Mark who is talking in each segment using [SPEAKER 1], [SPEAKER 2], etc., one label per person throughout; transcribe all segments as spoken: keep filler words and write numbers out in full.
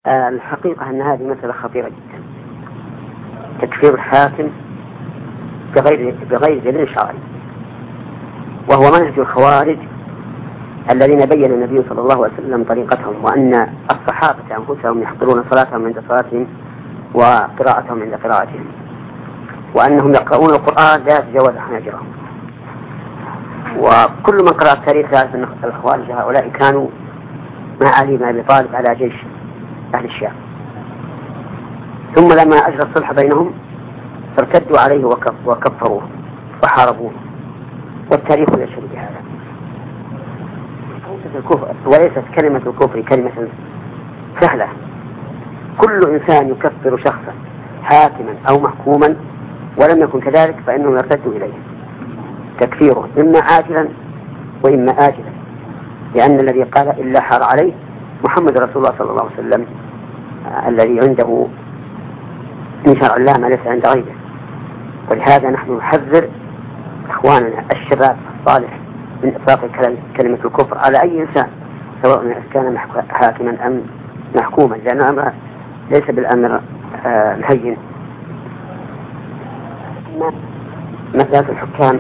[SPEAKER 1] آه الحقيقة أن هذه مسألة خطيرة جدا، تكفير الحاكم بغير بغير دليل شرعي، وهو منهج الخوارج الذين بين النبي صلى الله عليه وسلم طريقتهم، وأن الصحابة أنفسهم يحضرون صلاتهم عند صلاتهم وقراءتهم عند قراءتهم، وأنهم يقرؤون القرآن لا يتجاوز حناجرهم. وكل من قرأ التاريخ يعرف أن الخوارج هؤلاء كانوا مع علي بن أبي طالب على جيش أهل الشام، ثم لما أجرى الصلح بينهم ارتدوا عليه وكفروه وحاربوه، والتاريخ يشهد بهذا. وليست كلمة الكفر كلمة سهلة، كل إنسان يكفر شخصا حاكما أو محكوما ولم يكن كذلك فإنه يرتد إليه تكفيره، إما عاجلا وإما آجلا، لأن الذي قال إلا حار عليه محمد رسول الله صلى الله عليه وسلم الذي عنده من شرع الله ما ليس عند غيره. ولهذا نحن نحذر إخواننا الشباب الصالح من إطلاق كلمة الكفر على أي إنسان سواء كان حاكما أم محكوما، لأن الأمر ليس بالأمر آه الهين. مسألة الحكام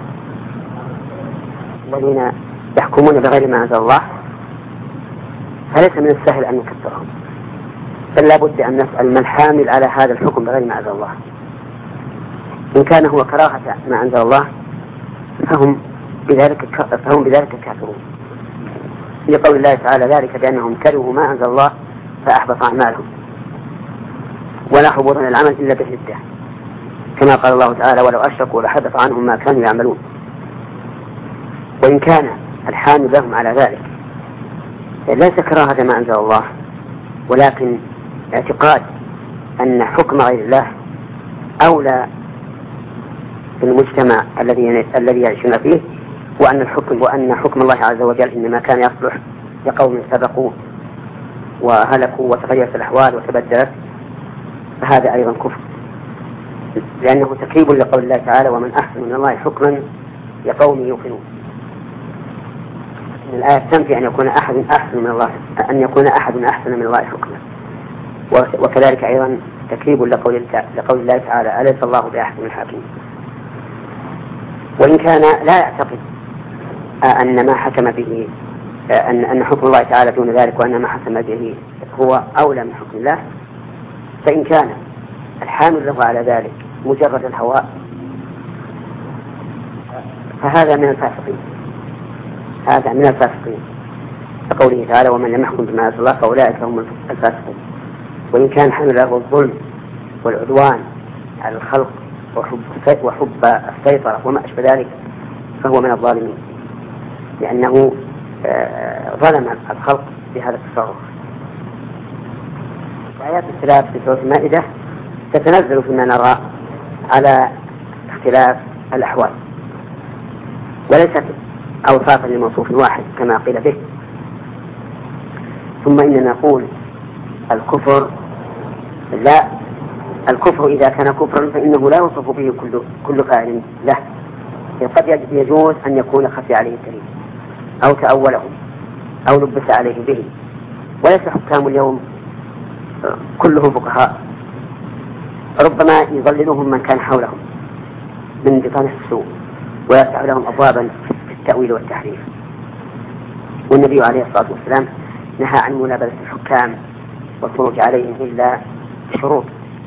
[SPEAKER 1] الذين يحكمون بغير ما أنزل الله فليس من السهل أن نكفرهم، بل لا بد أن نسأل من حامل على هذا الحكم بغير ما أنزل الله. إن كان هو كراهة ما أنزل الله فهم بذلك فهم بذلك كافرون، لقول الله تعالى ذلك بأنهم كرهوا ما أنزل الله فأحبط أعمالهم، ولا حبط من العمل إلا بشدة، كما قال الله تعالى ولو أشركوا لحبط عنهم ما كانوا يعملون. وإن كان الحامل لهم على ذلك ليس كراهة ما أنزل الله، ولكن اعتقاد أن حكم غير الله أولى في المجتمع الذي الذي يعيشون فيه، وأن الحكم وأن حكم الله عز وجل إنما كان يصلح لقوم سبقوا وهلكوا وتغيرت الأحوال وتبدلت، فهذا أيضا كفر، لأنه تكذيب لقول الله تعالى ومن أحسن من الله حكما لقوم يوقنون. الآية تنفي أن يكون أحد أحسن من الله أن يكون أحد أحسن من الله حكما، وكذلك أيضا تكذيب لقول لقول الله تعالى أليس الله بأحسن الحاكمين. وإن كان لا يعتقد أن ما حكم به أن أن حكم الله تعالى دون ذلك، وأن ما حكم به هو أولى من حكم الله، فإن كان الحامل له على ذلك مجرد الهواء فهذا من الفاسقين، هذا من الفاسقين، كقوله تعالى ومن لم يحكم بما أنزل الله فأولئك هم الفاسقون. وإن كان حمل له الظلم والعدوان على الخلق وحب, وحب السيطرة وما أشبه ذلك فهو من الظالمين، لأنه ظلم الخلق بهذا التصرف. آيات الثلاث في سورة المائدة تتنزل فيما نرى على اختلاف الأحوال، وليست أوصافا لموصوف واحد كما قيل به. ثم إننا نقول الكفر لا الكفر إذا كان كفرا فإنه لا يوصف به كل كل فاعل له، قد يجوز أن يكون خفي عليه الدليل أو تأوله أو لبس عليه به. وليس حكام اليوم كلهم فقهاء، ربما يضللهم من كان حولهم من بطانة السوء ويفتح لهم أبوابا في التأويل والتحريف. والنبي عليه الصلاة والسلام نهى عن منابذة الحكام والخروج عليهم إلا بشروط،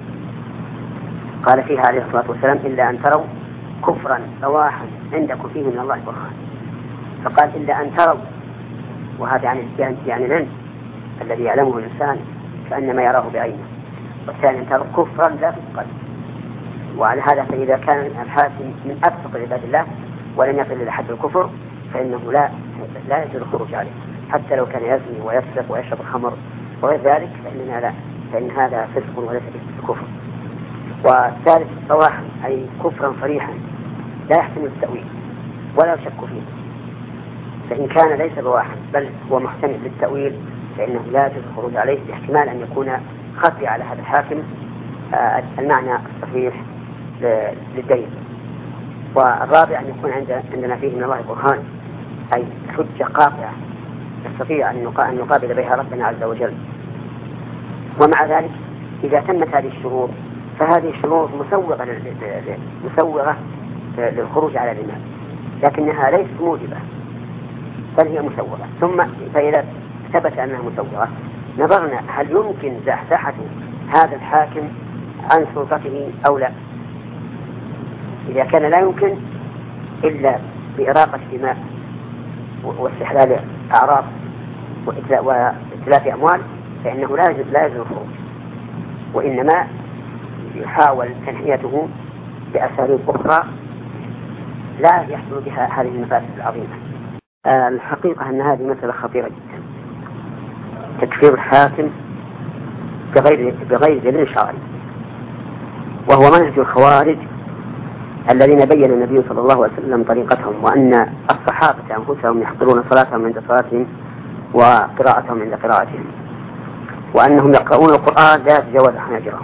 [SPEAKER 1] قال فيها عليه الصلاة والسلام إلا أن تروا كفرا بواحا عندكم فيه من الله برهان، فقال إلا أن تروا، وهذا عن يعني العلم الذي يعلمه الإنسان كأنما يراه بعينه، والثاني أن تروا كفرا لا في القلب. وعلى هذا فإذا كان الحاكم من أفسق عباد الله ولم يصل إلى حد الكفر فإنه لا لا يجوز الخروج عليه، حتى لو كان يزني ويسرق ويشرب الخمر وغير ذلك فإننا لا فإن هذا فسق وليس كفر. والثالث صواحا أي كفرا صريحا لا يحتمل التأويل ولا يشك فيه، فإن كان ليس بواحا بل هو محتمل للتأويل فإنه لا يجوز الخروج عليه، باحتمال أن يكون خفي على هذا الحاكم آه المعنى الصحيح للدين. والرابع أن يكون عندنا فيه من الله برهان، أي حجة قاطعة نستطيع أن نقابل بها ربنا عز وجل. ومع ذلك إذا تمت هذه الشروط فهذه الشروط مسوغة مسوغة للخروج على الإمام، لكنها ليست موجبة بل هي مسوغة. ثم فإذا ثبت أنها مسوغة نظرنا هل يمكن زحزحة هذا الحاكم عن سلطته أو لا. إذا كان لا يمكن إلا بإراقة دماء واستحلال أعراض وإتلاف أموال فإنه لا يجوز لا يجوز الخروج، وإنما يحاول تنحيته بأساليب أخرى لا يحصل بها هذه المفاسد العظيمة. الحقيقة أن هذه مسألة خطيرة جدا، تكفير الحاكم بغير بغير دليل شرعي، وهو منهج الخوارج الذين بين النبي صلى الله عليه وسلم طريقتهم، وأن الصحابة أنفسهم يحضرون صلاتهم عند صلاتهم وقراءتهم عند قراءتهم، وأنهم يقرؤون القرآن لا يتجاوز حناجرهم.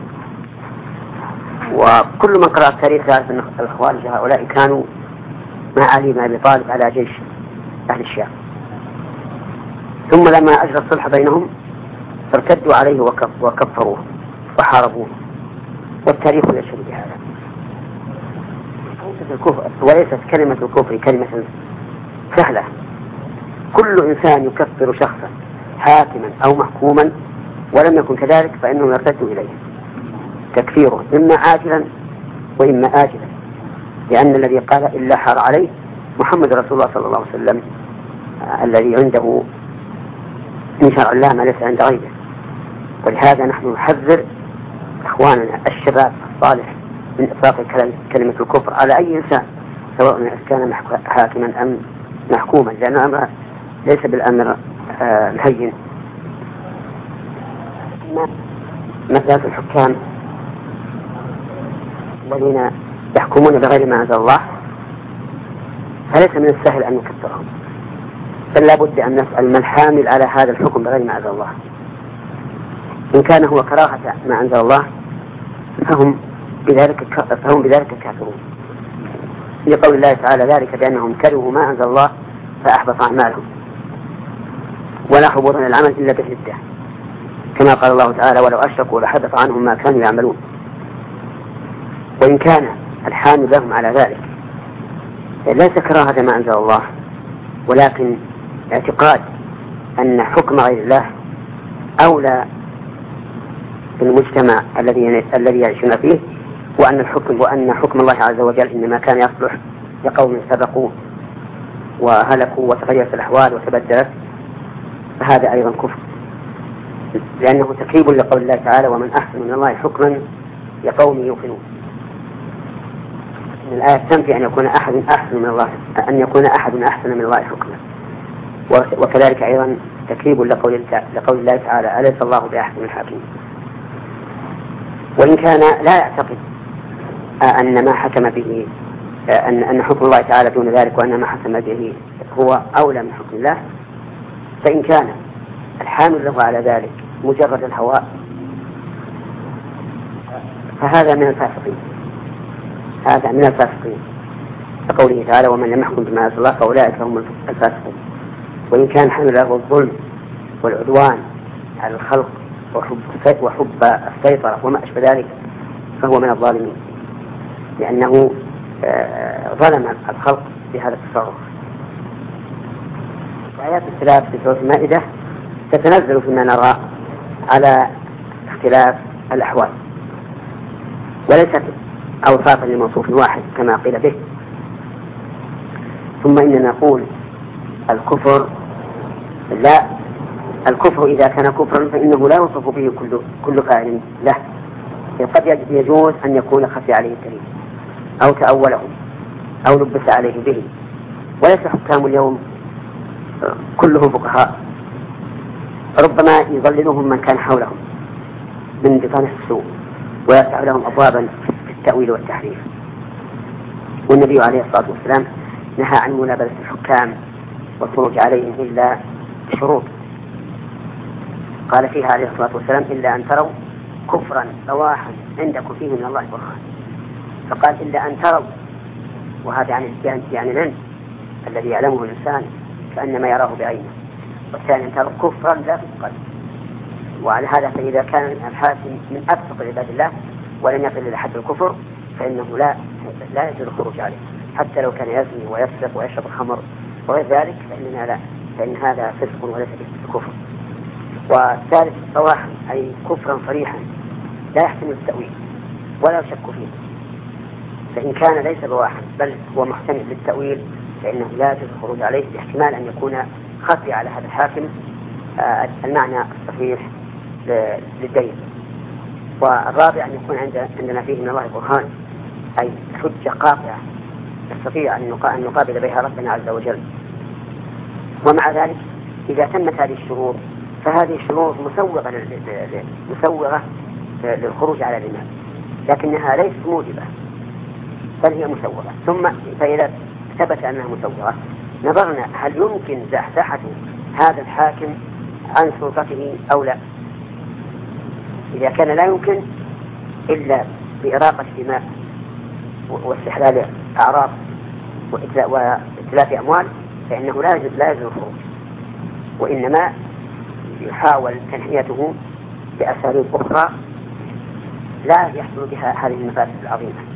[SPEAKER 1] وكل من قرأ التاريخ يعرف أن الخوارج هؤلاء كانوا مع علي بن أبي طالب على جيش أهل الشام، ثم لما أجرى الصلح بينهم ارتدوا عليه وكفروه وحاربوه، والتاريخ يشهد بهذا. وليست كلمة الكفر كلمة سهلة، كل إنسان يكفر شخصا حاكما أو محكوما ولم يكن كذلك فإنه يرتد إليه تكفيره إما عاجلا وإما آجلا، لأن الذي قال إلا حار عليه محمد رسول الله صلى الله عليه وسلم الذي عنده من شرع الله ما ليس عند غيره. ولهذا نحن نحذر إخواننا الشباب الصالح من إطلاق كلمة الكفر على أي إنسان سواء كان حاكما أم محكوما، لأن الأمر ليس بالأمر آه الهين. مسألة الحكام الذين يحكمون بغير ما أنزل الله فليس من السهل أن نكفرهم، بل لا بد أن نسأل من حامل على هذا الحكم بغير ما أنزل الله. إن كان هو كراهة ما أنزل الله فهم بذلك فهم بذلك كافرون، لقول الله تعالى ذلك بأنهم كرهوا ما أنزل الله فأحبط أعمالهم ولا حبوط من العمل إلا بشدة، كما قال الله تعالى ولو أشركوا لحبط عنهم ما كانوا يعملون. وإن كان الحامل لهم على ذلك ليس كراهة ما أنزل الله، ولكن اعتقاد أن حكم غير الله أولى بالمجتمع الذي الذي يعيشون فيه، وأن الحكم وأن حكم الله عز وجل إنما كان يصلح لقوم سبقوا وهلكوا وتغيرت الأحوال وتبدلت، فهذا أيضا كفر، لأنه تكذيب لقول الله تعالى ومن أحسن من الله حكما لقوم يوقنون. الآية تنفي أن يكون أحد أحسن من الله أن يكون أحد أحسن من الله حكما، وكذلك أيضا تكذيب لقول لقول الله تعالى أليس الله بأحسن الحاكمين. وإن كان لا يعتقد أن ما حكم به أن أن حكم الله تعالى دون ذلك وأن ما حكم به هو أولى من حكم الله، فإن كان الحامل له على ذلك مجرد الهواء فهذا من الفاسقين، هذا من الفاسقين كقوله تعالى ومن لم يحكم بما أنزل الله فأولئك هم الفاسقون. وإن كان حمل له الظلم والعدوان على الخلق وحب وحب السيطرة وما أشبه ذلك فهو من الظالمين، لأنه ظلم الخلق بهذا التصرف. آيات الثلاث في سورة المائدة تتنزل فيما نرى على اختلاف الأحوال، وليست أوصافا لموصوف واحد كما قيل به. ثم إننا نقول الكفر لا الكفر إذا كان كفرا فإنه لا يوصف به كل كل فاعل له، قد يجوز أن يكون خفي عليه الدليل أو تأوله أو لبس عليه به. وليس حكام اليوم كلهم فقهاء، ربما يضللهم من كان حولهم من بطانة السوء ويفتح لهم أبوابا في التأويل والتحريف. والنبي عليه الصلاة والسلام نهى عن منابذة الحكام والخروج عليهم إلا بشروط، قال فيها عليه الصلاة والسلام إلا أن تروا كفرا بواحا عندكم فيه من الله برهان، فقال إلا أن تروا، وهذا عن الجهل يعني العلم الذي يعلمه الإنسان كأنما يراه بعينه، والثاني أن تروا كفرا لا في القلب، وعلى هذا فإذا كان الحاكم من أفسق عباد الله ولم يصل إلى حد الكفر فإنه لا لا يجوز الخروج عليه، حتى لو كان يزني ويسرق ويشرب الخمر وغير ذلك فإننا لا، فإن هذا فسق وليس كفر. والثالث صراحة أي كفرا صريحا لا يحتمل التأويل ولا يشك فيه، فإن كان ليس بواحد بل هو محتمل للتأويل فإنه لا يجوز الخروج عليه، باحتمال أن يكون خفي على هذا الحاكم المعنى الصحيح للدين. والرابع أن يكون عندنا فيه من الله برهان، أي حجة قاطعة نستطيع أن نقابل بها ربنا عز وجل. ومع ذلك إذا تمت هذه الشروط فهذه الشروط مسوغة مسوغة للخروج على الإمام، لكنها ليست موجبة بل هي مسوغة. ثم فإذا ثبت أنها مسوغة نظرنا هل يمكن زحزحة هذا الحاكم عن سلطته أو لا. إذا كان لا يمكن إلا بإراقة دماء واستحلال أعراض وإتلاف أموال فإنه لا يجوز لا يجوز الخروج، وإنما يحاول تنحيته بأساليب أخرى لا يحصل بها هذه المفاسد العظيمة.